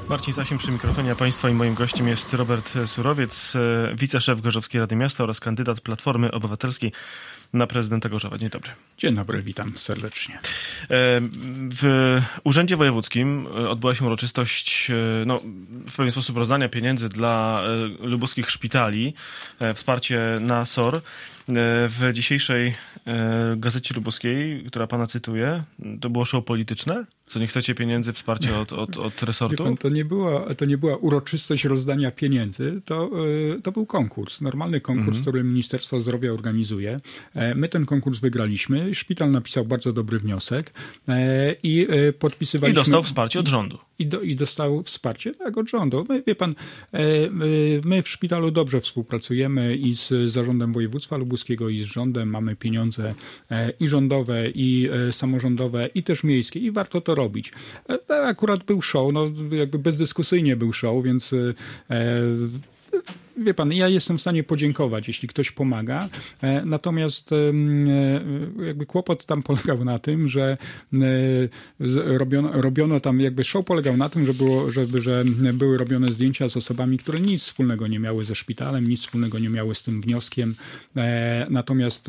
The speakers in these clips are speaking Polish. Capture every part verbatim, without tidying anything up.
Marcin Sasin przy mikrofonie, a Państwa i moim gościem jest Robert Surowiec, wiceszef Gorzowskiej Rady Miasta oraz kandydat Platformy Obywatelskiej na prezydenta Gorzowa. Dzień dobry. Dzień dobry, witam serdecznie. W Urzędzie Wojewódzkim odbyła się uroczystość no, w pewien sposób rozdania pieniędzy dla lubuskich szpitali, wsparcie na S O R. W dzisiejszej Gazecie Lubuskiej, która pana cytuje, to było show polityczne? Co, nie chcecie pieniędzy, wsparcie od, od, od resortu? Wie pan, to nie była, to nie była uroczystość rozdania pieniędzy, to, to był konkurs, normalny konkurs, mm-hmm. który Ministerstwo Zdrowia organizuje. My ten konkurs wygraliśmy, szpital napisał bardzo dobry wniosek i podpisywaliśmy... I dostał wsparcie od rządu. I, do, I dostał wsparcie tak, od rządu. My, wie pan, my w szpitalu dobrze współpracujemy i z Zarządem Województwa Lubuskiego, i z rządem. Mamy pieniądze i rządowe, i samorządowe, i też miejskie. I warto to robić. Akurat był show, no jakby bezdyskusyjnie był show, więc... Wie pan, ja jestem w stanie podziękować, jeśli ktoś pomaga, natomiast jakby kłopot tam polegał na tym, że robiono, robiono tam, jakby show polegał na tym, że, było, żeby, że były robione zdjęcia z osobami, które nic wspólnego nie miały ze szpitalem, nic wspólnego nie miały z tym wnioskiem, natomiast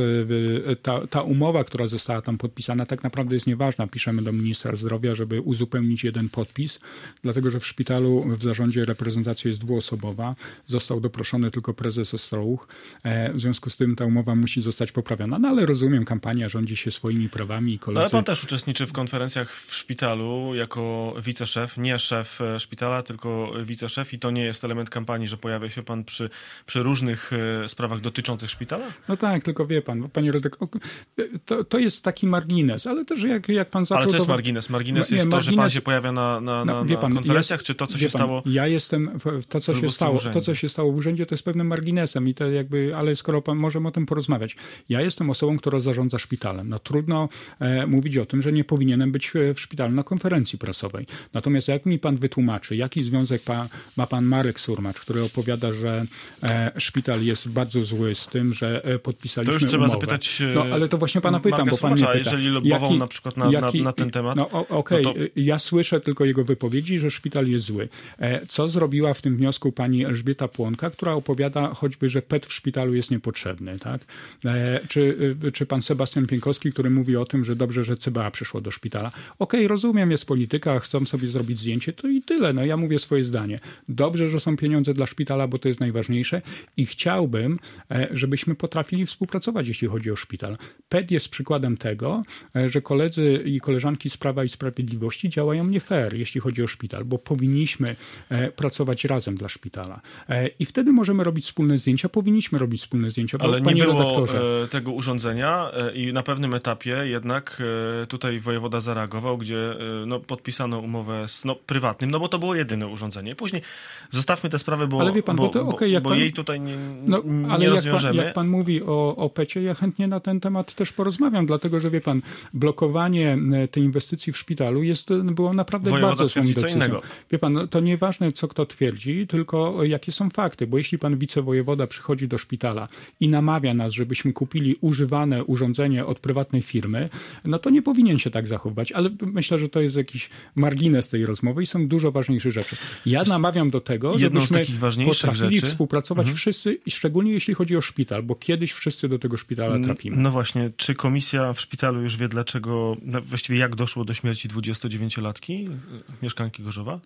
ta, ta umowa, która została tam podpisana, tak naprawdę jest nieważna. Piszemy do ministra zdrowia, żeby uzupełnić jeden podpis, dlatego że w szpitalu w zarządzie reprezentacja jest dwuosobowa, został doproszony tylko prezes Ostrołuch. W związku z tym ta umowa musi zostać poprawiona. No ale rozumiem, kampania rządzi się swoimi prawami i koledzy... No, ale pan też uczestniczy w konferencjach w szpitalu jako wiceszef, nie szef szpitala, tylko wiceszef i to nie jest element kampanii, że pojawia się pan przy, przy różnych sprawach dotyczących szpitala? No tak, tylko wie pan, panie redaktor, to, to jest taki margines, ale też jak, jak pan zaczął... Ale co jest to... margines? Margines nie, jest margines... to, że pan się pojawia na, na, na, no, pan, na konferencjach, jest, czy to, co wie się pan, stało Ja jestem, to co się stało, to, co się stało w urzędzie, to jest pewnym marginesem i to jakby, ale skoro pan, możemy o tym porozmawiać. Ja jestem osobą, która zarządza szpitalem. No trudno e, mówić o tym, że nie powinienem być w szpitalu na konferencji prasowej. Natomiast jak mi pan wytłumaczy, jaki związek pa, ma pan Marek Surmacz, który opowiada, że e, szpital jest bardzo zły z tym, że e, podpisaliśmy umowę. To już trzeba umowę. zapytać No ale to właśnie pana pytam, Marka bo pan mnie pyta. Jeżeli lobbował jaki, na przykład na, jaki, na, na ten temat. No okej, okay. no to... ja słyszę tylko jego wypowiedzi, że szpital jest zły. E, co zrobiła w tym wniosku pani Elżbieta Płonka, która opowiada choćby, że P E T w szpitalu jest niepotrzebny, tak? E, czy, czy pan Sebastian Pienkowski, który mówi o tym, że dobrze, że C B A przyszło do szpitala. Okej, okay, rozumiem, jest polityka, chcą sobie zrobić zdjęcie, to i tyle. No ja mówię swoje zdanie. Dobrze, że są pieniądze dla szpitala, bo to jest najważniejsze i chciałbym, e, żebyśmy potrafili współpracować, jeśli chodzi o szpital. P E T jest przykładem tego, e, że koledzy i koleżanki z Prawa i Sprawiedliwości działają nie fair, jeśli chodzi o szpital, bo powinniśmy e, pracować razem dla szpitala. E, I wtedy możemy robić wspólne zdjęcia, powinniśmy robić wspólne zdjęcia. Ale panie nie było redaktorze, tego urządzenia i na pewnym etapie jednak tutaj wojewoda zareagował, gdzie no, podpisano umowę z no, prywatnym, no bo to było jedyne urządzenie. Później zostawmy tę sprawę, bo, ale wie pan, bo, bo, to, bo, okay, jak bo pan, jej tutaj nie, no, nie ale rozwiążemy. Jak pan, jak pan mówi o, o P E T-cie, ja chętnie na ten temat też porozmawiam, dlatego że wie pan, blokowanie tej inwestycji w szpitalu jest, było naprawdę wojewoda bardzo złą decyzją. Innego. Wie pan, to nieważne, co kto twierdzi, tylko jakie są fakty, bo jeśli pan wicewojewoda przychodzi do szpitala i namawia nas, żebyśmy kupili używane urządzenie od prywatnej firmy, no to nie powinien się tak zachowywać, ale myślę, że to jest jakiś margines tej rozmowy i są dużo ważniejsze rzeczy. Ja namawiam do tego, żebyśmy potrafili rzeczy. współpracować mhm. wszyscy, szczególnie jeśli chodzi o szpital, bo kiedyś wszyscy do tego szpitala trafimy. No właśnie, czy komisja w szpitalu już wie dlaczego, no właściwie jak doszło do śmierci dwudziestodziewięciolatki, mieszkanki Gorzowa?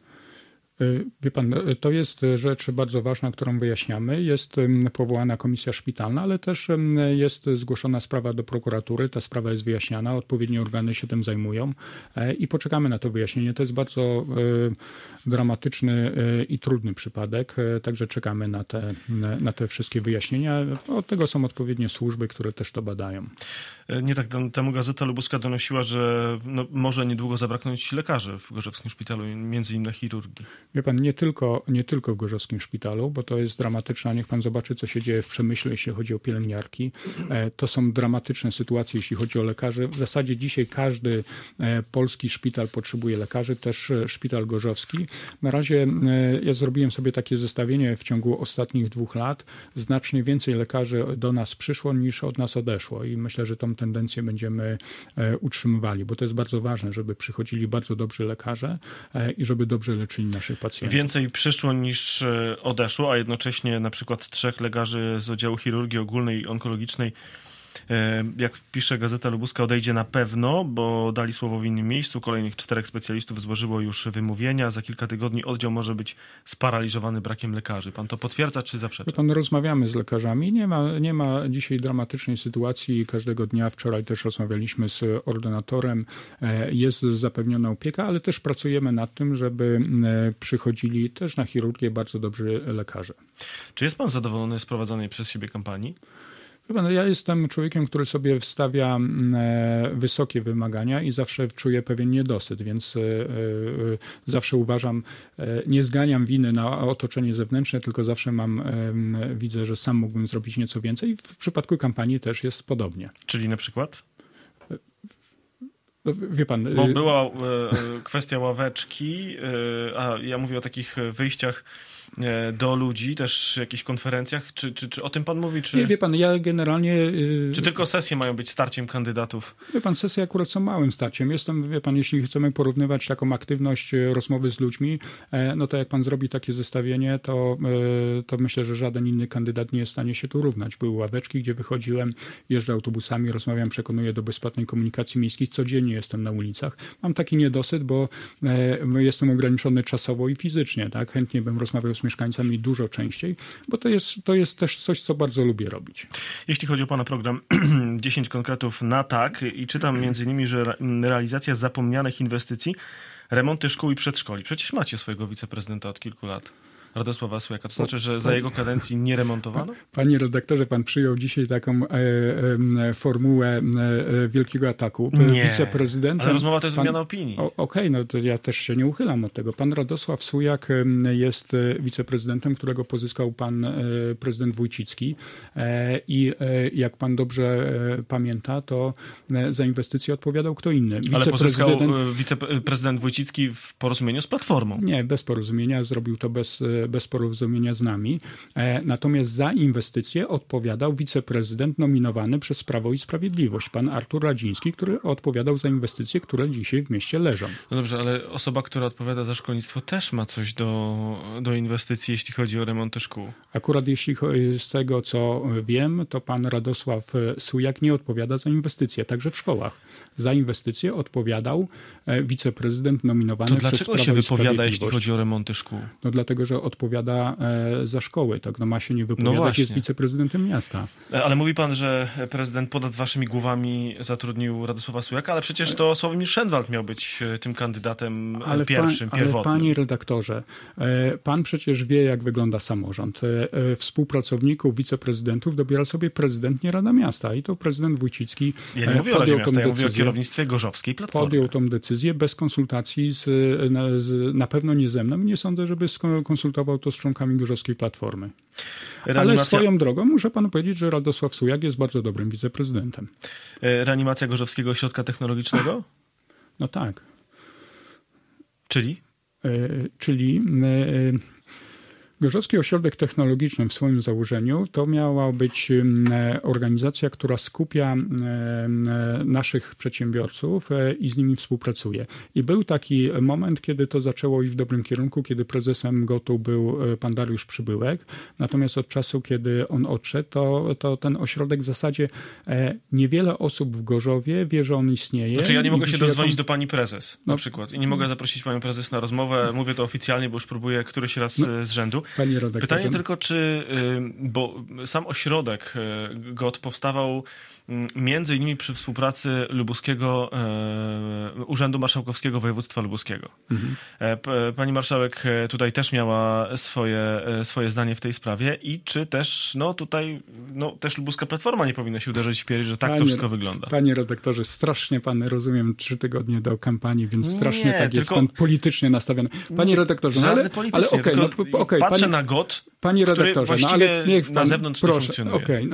Wie pan, to jest rzecz bardzo ważna, którą wyjaśniamy. Jest powołana komisja szpitalna, ale też jest zgłoszona sprawa do prokuratury. Ta sprawa jest wyjaśniana, odpowiednie organy się tym zajmują i poczekamy na to wyjaśnienie. To jest bardzo dramatyczny i trudny przypadek, także czekamy na te, na te wszystkie wyjaśnienia. Od tego są odpowiednie służby, które też to badają. Nie tak temu Gazeta Lubuska donosiła, że no, może niedługo zabraknąć lekarzy w gorzowskim szpitalu, między innymi na chirurgii. Wie pan, nie tylko, nie tylko w gorzowskim szpitalu, bo to jest dramatyczne. Niech pan zobaczy, co się dzieje w Przemyślu, jeśli chodzi o pielęgniarki. To są dramatyczne sytuacje, jeśli chodzi o lekarzy. W zasadzie dzisiaj każdy polski szpital potrzebuje lekarzy, też szpital gorzowski. Na razie ja zrobiłem sobie takie zestawienie w ciągu ostatnich dwóch lat. Znacznie więcej lekarzy do nas przyszło niż od nas odeszło i myślę, że tą tendencję będziemy utrzymywali, bo to jest bardzo ważne, żeby przychodzili bardzo dobrzy lekarze i żeby dobrze leczyli naszych pacjentów. Więcej przyszło niż odeszło, a jednocześnie na przykład trzech lekarzy z oddziału chirurgii ogólnej i onkologicznej, jak pisze Gazeta Lubuska, odejdzie na pewno, bo dali słowo w innym miejscu. Kolejnych czterech specjalistów złożyło już wymówienia. Za kilka tygodni oddział może być sparaliżowany brakiem lekarzy. Pan to potwierdza czy zaprzecza? Pan, rozmawiamy z lekarzami. Nie ma, nie ma dzisiaj dramatycznej sytuacji. Każdego dnia, wczoraj też rozmawialiśmy z ordynatorem. Jest zapewniona opieka, ale też pracujemy nad tym, żeby przychodzili też na chirurgię bardzo dobrzy lekarze. Czy jest pan zadowolony z prowadzonej przez siebie kampanii? Ja jestem człowiekiem, który sobie wstawia wysokie wymagania i zawsze czuję pewien niedosyt, więc zawsze uważam, nie zganiam winy na otoczenie zewnętrzne, tylko zawsze mam, widzę, że sam mógłbym zrobić nieco więcej i w przypadku kampanii też jest podobnie. Czyli na przykład? Wie pan, Bo była kwestia ławeczki, a ja mówię o takich wyjściach do ludzi, też jakichś konferencjach. Czy, czy, czy o tym pan mówi? Czy... Nie, wie pan, ja generalnie... Czy tylko sesje mają być starciem kandydatów? Wie pan, sesje akurat są małym starciem. Jestem, wie pan, jeśli chcemy porównywać taką aktywność rozmowy z ludźmi, no to jak pan zrobi takie zestawienie, to, to myślę, że żaden inny kandydat nie jest w stanie się tu równać. Były ławeczki, gdzie wychodziłem, jeżdżę autobusami, rozmawiam, przekonuję do bezpłatnej komunikacji miejskiej. Codziennie jestem na ulicach. Mam taki niedosyt, bo jestem ograniczony czasowo i fizycznie. Tak? Chętnie bym rozmawiał z mieszkańcami dużo częściej, bo to jest, to jest też coś, co bardzo lubię robić. Jeśli chodzi o pana program dziesięć konkretów na tak i czytam między innymi, że realizacja zapomnianych inwestycji, remonty szkół i przedszkoli. Przecież macie swojego wiceprezydenta od kilku lat. Radosława Sujaka. To znaczy, że za jego kadencji nie remontowano? Panie redaktorze, pan przyjął dzisiaj taką e, e, formułę e, wielkiego ataku. Nie, Wiceprezydentem, ale rozmowa to jest wymiana opinii. Okej, okay, no to ja też się nie uchylam od tego. Pan Radosław Sujak jest wiceprezydentem, którego pozyskał pan prezydent Wójcicki e, i e, jak pan dobrze pamięta, to za inwestycje odpowiadał kto inny. Ale pozyskał wiceprezydent Wójcicki w porozumieniu z Platformą. Nie, bez porozumienia. Zrobił to bez bez porozumienia z nami. Natomiast za inwestycje odpowiadał wiceprezydent nominowany przez Prawo i Sprawiedliwość, pan Artur Radziński, który odpowiadał za inwestycje, które dzisiaj w mieście leżą. No dobrze, ale osoba, która odpowiada za szkolnictwo, też ma coś do, do inwestycji, jeśli chodzi o remonty szkół. Akurat jeśli z tego, co wiem, to pan Radosław Sujak nie odpowiada za inwestycje, także w szkołach. Za inwestycje odpowiadał wiceprezydent nominowany przez Prawo i Sprawiedliwość. To dlaczego się wypowiada, jeśli chodzi o remonty szkół? No dlatego, że odpowiada za szkoły, tak? No ma się nie wypowiadać, no jest wiceprezydentem miasta. Ale mówi pan, że prezydent ponad waszymi głowami zatrudnił Radosława Sujaka, ale przecież to Sławomir Szenwald miał być tym kandydatem ale pierwszym, pan, pierwotnym. Ale panie redaktorze, pan przecież wie, jak wygląda samorząd. Współpracowników, wiceprezydentów dobiera sobie prezydent, nie Rada Miasta. I to prezydent Wójcicki ja nie mówię podjął o Radzie Miasta, ja mówię o kierownictwie gorzowskiej Platformy. Podjął tą decyzję bez konsultacji z, na, z, na pewno nie ze mną. Nie sądzę, żeby konsultował to z członkami gorzowskiej Platformy. Reanimacja... Ale swoją drogą muszę panu powiedzieć, że Radosław Sujak jest bardzo dobrym wiceprezydentem. Reanimacja Gorzowskiego Ośrodka Technologicznego? No tak. Czyli? Y, czyli... Y, Gorzowski Ośrodek Technologiczny w swoim założeniu to miała być organizacja, która skupia naszych przedsiębiorców i z nimi współpracuje. I był taki moment, kiedy to zaczęło iść w dobrym kierunku, kiedy prezesem GOT-u był pan Dariusz Przybyłek. Natomiast od czasu, kiedy on odszedł, to, to ten ośrodek w zasadzie niewiele osób w Gorzowie wie, że on istnieje. Znaczy ja nie mogę się dodzwonić do pani prezes na no, przykład i nie mogę zaprosić panią prezes na rozmowę. Mówię to oficjalnie, bo już próbuję któryś raz no. z rzędu. Pytanie tylko, czy, bo sam ośrodek G O T powstawał między innymi przy współpracy Lubuskiego Urzędu Marszałkowskiego Województwa Lubuskiego. Mhm. Pani marszałek tutaj też miała swoje, swoje zdanie w tej sprawie i czy też, no tutaj, no też Lubuska Platforma nie powinna się uderzyć w pierś, że tak panie, to wszystko wygląda. Panie redaktorze, strasznie pan, rozumiem, trzy tygodnie do kampanii, więc strasznie nie, tak jest pan politycznie nastawiony. Panie redaktorze, no ale, ale okej, okay, no, okay, patrzę panie, na G O T, panie redaktorze, który no, ale niech pan, na zewnątrz proszę, nie funkcjonuje. Okay, no.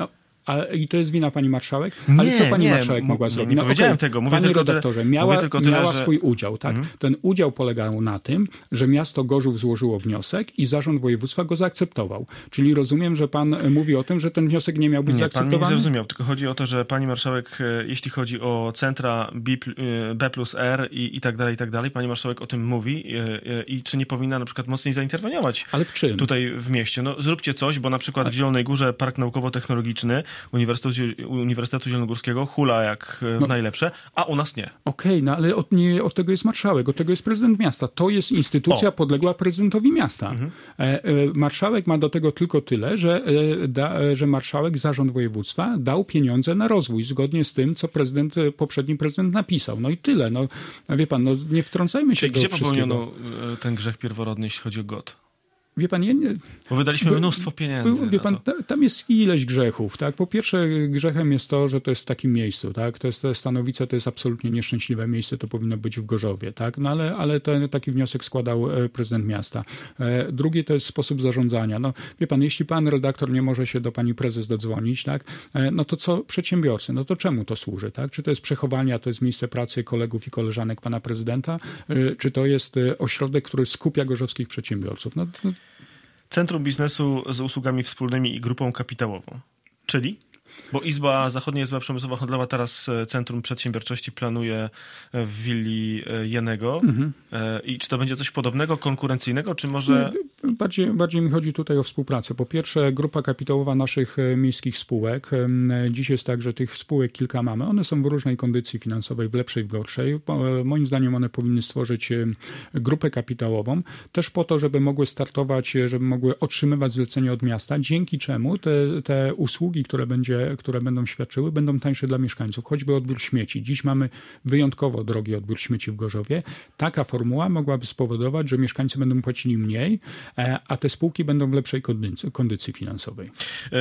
A, I to jest wina pani marszałek? Nie, Ale co pani nie, marszałek m- mogła nie, zrobić? nie No, powiedziałem okay. tego. Mówię Panie tylko redaktorze, tyle, miała, tylko tyle, miała że... swój udział. Tak? Mhm. Ten udział polegał na tym, że miasto Gorzów złożyło wniosek i zarząd województwa go zaakceptował. Czyli rozumiem, że pan mówi o tym, że ten wniosek nie miał być nie, zaakceptowany? Pan mnie nie zrozumiał, tylko chodzi o to, że pani marszałek, jeśli chodzi o centra B, B plus R i, i tak dalej, i tak dalej, pani marszałek o tym mówi i, i czy nie powinna na przykład mocniej zainterweniować. Ale w czym? Tutaj w mieście. No zróbcie coś, bo na przykład w Zielonej Górze Park Naukowo-Technologiczny Uniwersytetu, Uniwersytetu Zielonogórskiego hula jak w no. najlepsze, a u nas nie. Okej, okay, no ale od, nie, od tego jest marszałek, od tego jest prezydent miasta. To jest instytucja o. podległa prezydentowi miasta. Mhm. E, e, marszałek ma do tego tylko tyle, że, e, da, że marszałek, zarząd województwa dał pieniądze na rozwój, zgodnie z tym, co prezydent, poprzedni prezydent napisał. No i tyle. No, wie pan, no nie wtrącajmy się Czyli do gdzie wszystkiego. popełniono ten grzech pierworodny, jeśli chodzi o G O T? Wie pan, ja nie, bo wydaliśmy by, mnóstwo pieniędzy. By, wie pan, ta, tam jest ileś grzechów. Tak? Po pierwsze, grzechem jest to, że to jest w takim miejscu. Tak? To jest to Stanowice, to jest absolutnie nieszczęśliwe miejsce, to powinno być w Gorzowie. Tak? No ale, ale ten, taki wniosek składał prezydent miasta. E, drugie to jest sposób zarządzania. No, wie pan, jeśli pan redaktor nie może się do pani prezes dodzwonić, tak? e, no to co przedsiębiorcy? No to czemu to służy? Tak? Czy to jest przechowania, to jest miejsce pracy kolegów i koleżanek pana prezydenta? E, czy to jest ośrodek, który skupia gorzowskich przedsiębiorców? No, to, Centrum Biznesu z usługami wspólnymi i grupą kapitałową. Czyli? Bo Izba, Zachodnia Izba Przemysłowa Handlowa teraz Centrum Przedsiębiorczości planuje w willi Jenego. Mhm. I czy to będzie coś podobnego, konkurencyjnego, czy może... Bardziej, bardziej mi chodzi tutaj o współpracę. Po pierwsze, grupa kapitałowa naszych miejskich spółek. Dziś jest tak, że tych spółek kilka mamy. One są w różnej kondycji finansowej, w lepszej, w gorszej. Moim zdaniem one powinny stworzyć grupę kapitałową, też po to, żeby mogły startować, żeby mogły otrzymywać zlecenie od miasta, dzięki czemu te, te usługi, które, będzie, które będą świadczyły, będą tańsze dla mieszkańców. Choćby odbiór śmieci. Dziś mamy wyjątkowo drogi odbiór śmieci w Gorzowie. Taka formuła mogłaby spowodować, że mieszkańcy będą płacili mniej, a te spółki będą w lepszej kondycji, kondycji finansowej. E,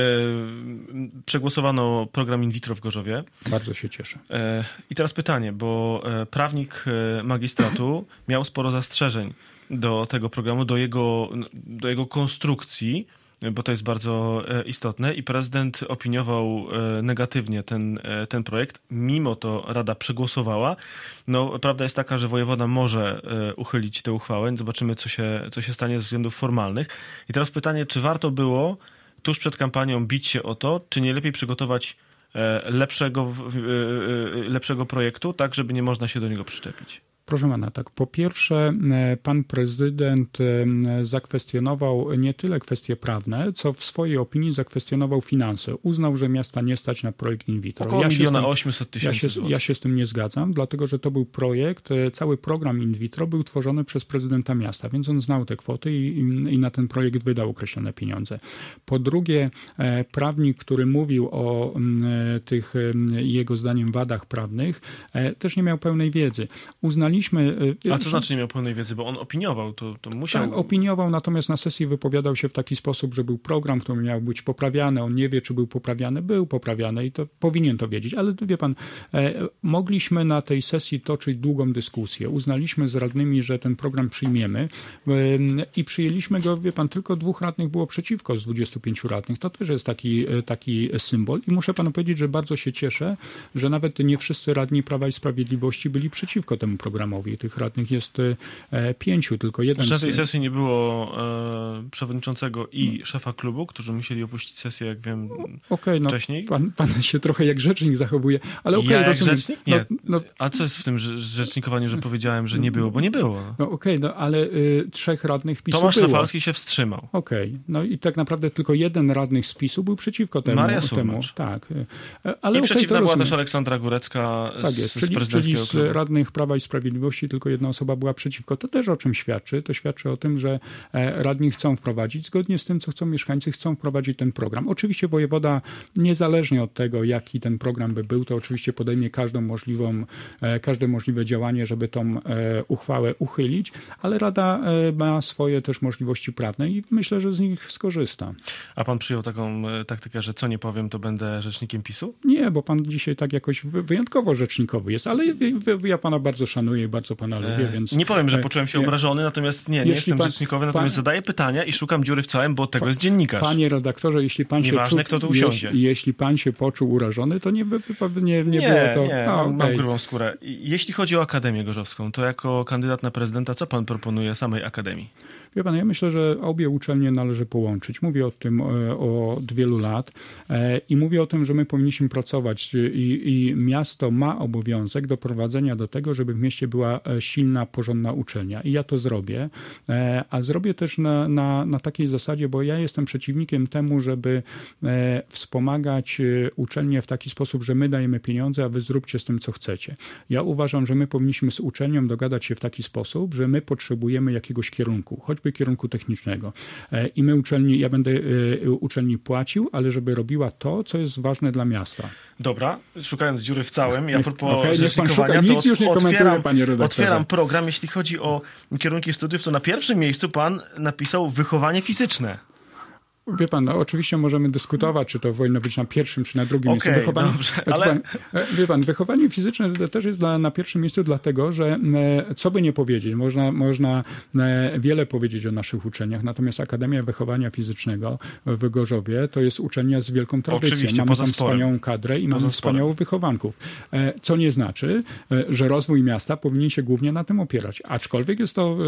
przegłosowano program in vitro w Gorzowie. Bardzo się cieszę. E, I teraz pytanie, bo prawnik magistratu miał sporo zastrzeżeń do tego programu, do jego, do jego konstrukcji, bo to jest bardzo istotne i prezydent opiniował negatywnie ten, ten projekt. Mimo to Rada przegłosowała. No, prawda jest taka, że wojewoda może uchylić tę uchwałę. Zobaczymy, co się, co się stanie ze względów formalnych. I teraz pytanie, czy warto było tuż przed kampanią bić się o to, czy nie lepiej przygotować lepszego, lepszego projektu, tak, żeby nie można się do niego przyczepić? Proszę pana, tak, po pierwsze pan prezydent zakwestionował nie tyle kwestie prawne, co w swojej opinii zakwestionował finanse. Uznał, że miasta nie stać na projekt in vitro. Około miliona osiemset tysięcy ja się, złotych. Ja się z tym nie zgadzam, dlatego że to był projekt, cały program in vitro był tworzony przez prezydenta miasta, więc on znał te kwoty i, i na ten projekt wydał określone pieniądze. Po drugie, prawnik, który mówił o tych jego zdaniem wadach prawnych, też nie miał pełnej wiedzy. Uznali A co znaczy nie miał pełnej wiedzy? Bo on opiniował, to, to musiał... Tak, opiniował, natomiast na sesji wypowiadał się w taki sposób, że był program, który miał być poprawiany. On nie wie, czy był poprawiany. Był poprawiany i to powinien to wiedzieć. Ale wie pan, e, mogliśmy na tej sesji toczyć długą dyskusję. Uznaliśmy z radnymi, że ten program przyjmiemy e, i przyjęliśmy go, wie pan, tylko dwóch radnych było przeciwko z dwudziestu pięciu radnych. To też jest taki, taki symbol i muszę panu powiedzieć, że bardzo się cieszę, że nawet nie wszyscy radni Prawa i Sprawiedliwości byli przeciwko temu programowi. Tych radnych jest e, pięciu, tylko jeden... Na tej sesji nie było e, przewodniczącego i szefa klubu, którzy musieli opuścić sesję, jak wiem, okay, no, wcześniej. Pan, pan się trochę jak rzecznik zachowuje, ale okej, okay, ja rozumiem. Jak rzecznik? Nie. No, no, A co jest w tym rzecznikowaniu, że powiedziałem, że nie było, bo nie było. No okej, okay, no ale y, trzech radnych PiSu Tomasz było. Rafalski się wstrzymał. Okej, okay. No i tak naprawdę tylko jeden radnych z PiSu był przeciwko temu. Maria temu. Tak. Ale I okay, przeciwna była też Aleksandra Górecka z, tak jest. z czyli, prezydenckiego czyli klubu. z radnych Prawa i Sprawiedliwości tylko jedna osoba była przeciwko. To też o czym świadczy? To świadczy o tym, że radni chcą wprowadzić, zgodnie z tym, co chcą mieszkańcy, chcą wprowadzić ten program. Oczywiście wojewoda, niezależnie od tego, jaki ten program by był, to oczywiście podejmie każdą możliwą, każde możliwe działanie, żeby tą uchwałę uchylić, ale Rada ma swoje też możliwości prawne i myślę, że z nich skorzysta. A pan przyjął taką taktykę, że co nie powiem, to będę rzecznikiem PiSu? Nie, bo pan dzisiaj tak jakoś wyjątkowo rzecznikowy jest, ale ja pana bardzo szanuję. szanuję i bardzo pana lubię, więc... Nie powiem, że poczułem się obrażony, natomiast nie, nie jestem pan, rzecznikowy, pan, natomiast zadaję pytania i szukam dziury w całym, bo od tego jest dziennikarz. Panie redaktorze, jeśli pan Nieważne, się kto tu usiądzie. Jeśli, jeśli pan się poczuł urażony, to nie, nie, nie, nie nie było to... Nie, no, mam, okay. mam grubą skórę. Jeśli chodzi o Akademię Gorzowską, to jako kandydat na prezydenta, co pan proponuje samej Akademii? Wie pan, ja myślę, że obie uczelnie należy połączyć. Mówię o tym od wielu lat i mówię o tym, że my powinniśmy pracować i, i miasto ma obowiązek doprowadzenia do tego, żeby w mieście była silna, porządna uczelnia. I ja to zrobię, a zrobię też na, na, na takiej zasadzie, bo ja jestem przeciwnikiem temu, żeby wspomagać uczelnię w taki sposób, że my dajemy pieniądze, a wy zróbcie z tym, co chcecie. Ja uważam, że my powinniśmy z uczelnią dogadać się w taki sposób, że my potrzebujemy jakiegoś kierunku, choćby kierunku technicznego. I my uczelni, ja będę uczelni płacił, ale żeby robiła to, co jest ważne dla miasta. Dobra, szukając dziury w całym, ja propos okay, rzecznikowania, nic to już nie otwieram, panie redaktorze. otwieram program. Jeśli chodzi o kierunki studiów, to na pierwszym miejscu pan napisał wychowanie fizyczne. Wie pan, no, oczywiście możemy dyskutować, czy to powinno być na pierwszym, czy na drugim okay, miejscu. Wychowanie, dobrze, ale... pan, wie pan, wychowanie fizyczne też jest dla, na pierwszym miejscu dlatego, że co by nie powiedzieć, można, można wiele powiedzieć o naszych uczelniach, natomiast Akademia Wychowania Fizycznego w Gorzowie to jest uczelnia z wielką tradycją. Oczywiście, mamy tam sporem. wspaniałą kadrę i poza mamy wspaniałych wychowanków. Co nie znaczy, że rozwój miasta powinien się głównie na tym opierać, aczkolwiek jest to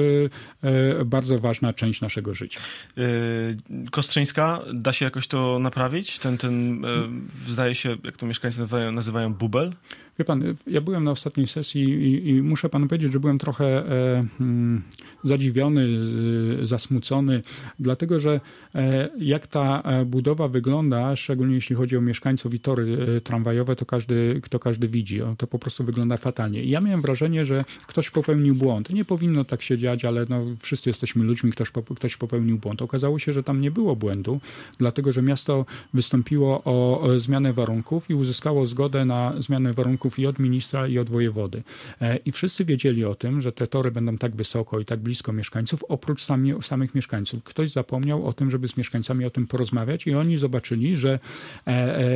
bardzo ważna część naszego życia. Kostrzyńska, da się jakoś to naprawić? Ten, ten e, zdaje się, jak to mieszkańcy nazywają, nazywają bubel? Wie pan, ja byłem na ostatniej sesji i, i muszę panu powiedzieć, że byłem trochę e, mm, zadziwiony, e, zasmucony, dlatego że e, jak ta budowa wygląda, szczególnie jeśli chodzi o mieszkańców i tory e, tramwajowe, to każdy, kto każdy widzi. To po prostu wygląda fatalnie. I ja miałem wrażenie, że ktoś popełnił błąd. Nie powinno tak się dziać, ale no, wszyscy jesteśmy ludźmi, ktoś, ktoś popełnił błąd. Okazało się, że tam nie było błędu, dlatego że miasto wystąpiło o, o zmianę warunków i uzyskało zgodę na zmianę warunków i od ministra, i od wojewody. I wszyscy wiedzieli o tym, że te tory będą tak wysoko i tak blisko mieszkańców, oprócz sami, samych mieszkańców. Ktoś zapomniał o tym, żeby z mieszkańcami o tym porozmawiać i oni zobaczyli, że e,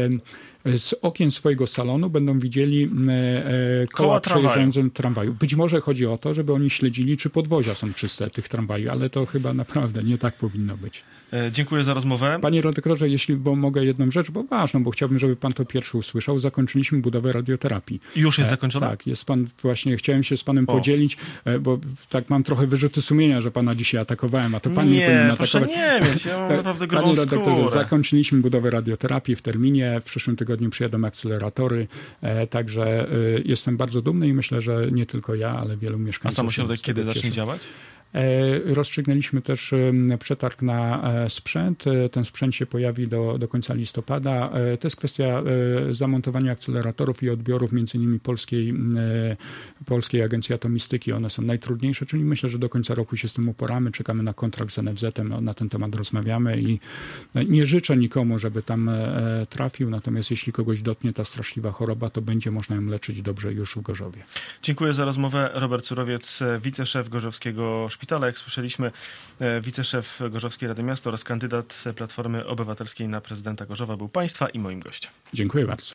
e, z okien swojego salonu będą widzieli e, koła, koła przejeżdżające tramwaju. Być może chodzi o to, żeby oni śledzili, czy podwozia są czyste tych tramwaju, ale to chyba naprawdę nie tak powinno być. E, dziękuję za rozmowę. Panie redaktorze, jeśli bo mogę jedną rzecz, bo ważną, bo chciałbym, żeby pan to pierwszy usłyszał. Zakończyliśmy budowę radioterapii. Już jest zakończona? E, tak, jest pan, właśnie chciałem się z panem o. podzielić, e, bo tak mam trochę wyrzuty sumienia, że pana dzisiaj atakowałem, a to pan nie, nie powinien atakować. Nie, mieć, ja mam naprawdę grubą Panie redaktorze, skórę. zakończyliśmy budowę radioterapii w terminie, w przyszłym tygodniu przyjadą akceleratory, e, także e, jestem bardzo dumny i myślę, że nie tylko ja, ale wielu mieszkańców. A sam ośrodek kiedy zacznie cieszy. działać? Rozstrzygnęliśmy też przetarg na sprzęt. Ten sprzęt się pojawi do, do końca listopada. To jest kwestia zamontowania akceleratorów i odbiorów między innymi Polskiej, Polskiej Agencji Atomistyki. One są najtrudniejsze, czyli myślę, że do końca roku się z tym uporamy. Czekamy na kontrakt z N F Z-em, na ten temat rozmawiamy i nie życzę nikomu, żeby tam trafił, natomiast jeśli kogoś dotknie ta straszliwa choroba, to będzie można ją leczyć dobrze już w Gorzowie. Dziękuję za rozmowę. Robert Surowiec, wiceszef Gorzowskiego Szpitala, jak słyszeliśmy, wiceszef Gorzowskiej Rady Miasta oraz kandydat Platformy Obywatelskiej na prezydenta Gorzowa był państwa i moim gościem. Dziękuję bardzo.